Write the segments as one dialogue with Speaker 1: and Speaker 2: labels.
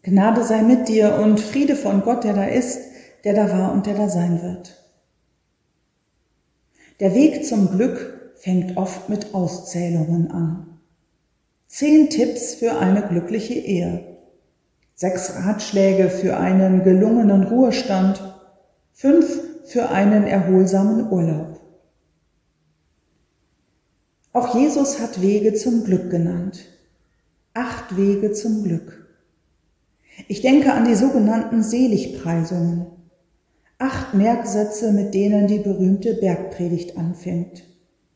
Speaker 1: Gnade sei mit dir und Friede von Gott, der da ist, der da war und der da sein wird. Der Weg zum Glück fängt oft mit Auszählungen an. 10 Tipps für eine glückliche Ehe, 6 Ratschläge für einen gelungenen Ruhestand, 5 für einen erholsamen Urlaub. Auch Jesus hat Wege zum Glück genannt. 8 Wege zum Glück. Ich denke an die sogenannten Seligpreisungen. 8 Merksätze, mit denen die berühmte Bergpredigt anfängt.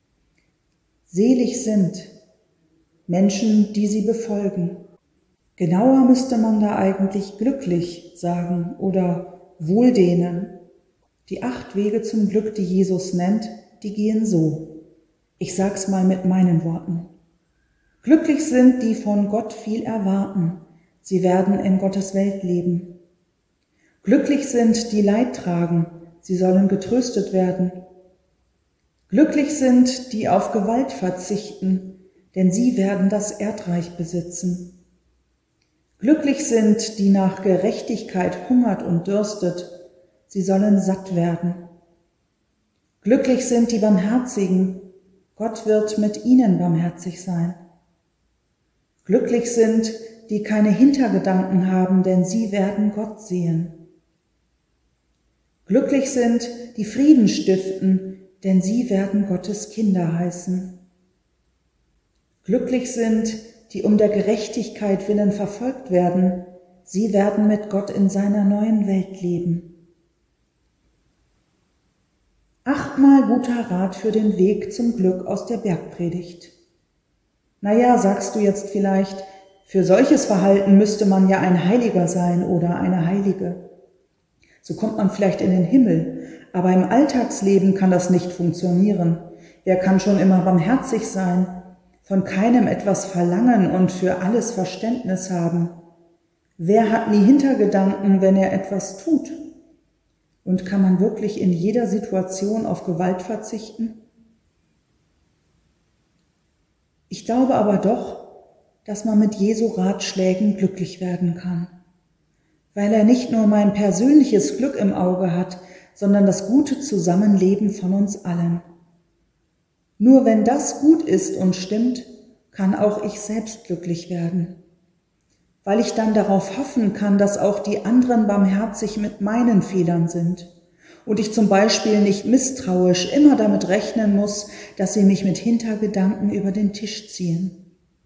Speaker 1: Selig sind Menschen, die sie befolgen. Genauer müsste man da eigentlich glücklich sagen oder wohldehnen. Die 8 Wege zum Glück, die Jesus nennt, die gehen so. Ich sag's mal mit meinen Worten. Glücklich sind, die von Gott viel erwarten. Sie werden in Gottes Welt leben. Glücklich sind, die Leid tragen. Sie sollen getröstet werden. Glücklich sind, die auf Gewalt verzichten, denn sie werden das Erdreich besitzen. Glücklich sind, die nach Gerechtigkeit hungert und dürstet. Sie sollen satt werden. Glücklich sind die Barmherzigen. Gott wird mit ihnen barmherzig sein. Glücklich sind, die keine Hintergedanken haben, denn sie werden Gott sehen. Glücklich sind, die Frieden stiften, denn sie werden Gottes Kinder heißen. Glücklich sind, die um der Gerechtigkeit willen verfolgt werden, sie werden mit Gott in seiner neuen Welt leben. 8-mal guter Rat für den Weg zum Glück aus der Bergpredigt. Naja, sagst du jetzt vielleicht, für solches Verhalten müsste man ja ein Heiliger sein oder eine Heilige. So kommt man vielleicht in den Himmel, aber im Alltagsleben kann das nicht funktionieren. Wer kann schon immer barmherzig sein, von keinem etwas verlangen und für alles Verständnis haben? Wer hat nie Hintergedanken, wenn er etwas tut? Und kann man wirklich in jeder Situation auf Gewalt verzichten? Ich glaube aber doch, dass man mit Jesu Ratschlägen glücklich werden kann, weil er nicht nur mein persönliches Glück im Auge hat, sondern das gute Zusammenleben von uns allen. Nur wenn das gut ist und stimmt, kann auch ich selbst glücklich werden, weil ich dann darauf hoffen kann, dass auch die anderen barmherzig mit meinen Fehlern sind und ich zum Beispiel nicht misstrauisch immer damit rechnen muss, dass sie mich mit Hintergedanken über den Tisch ziehen.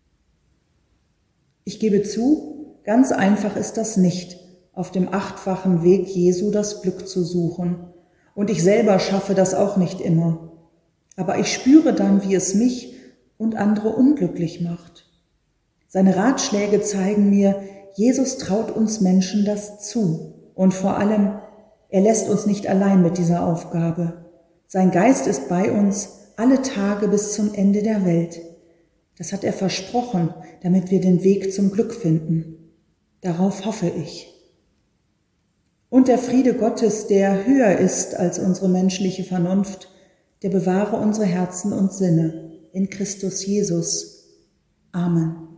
Speaker 1: Ich gebe zu, ganz einfach ist das nicht, auf dem 8-fachen Weg Jesu das Glück zu suchen. Und ich selber schaffe das auch nicht immer. Aber ich spüre dann, wie es mich und andere unglücklich macht. Seine Ratschläge zeigen mir, Jesus traut uns Menschen das zu. Und vor allem, er lässt uns nicht allein mit dieser Aufgabe. Sein Geist ist bei uns alle Tage bis zum Ende der Welt. Das hat er versprochen, damit wir den Weg zum Glück finden. Darauf hoffe ich. Und der Friede Gottes, der höher ist als unsere menschliche Vernunft, der bewahre unsere Herzen und Sinne in Christus Jesus. Amen.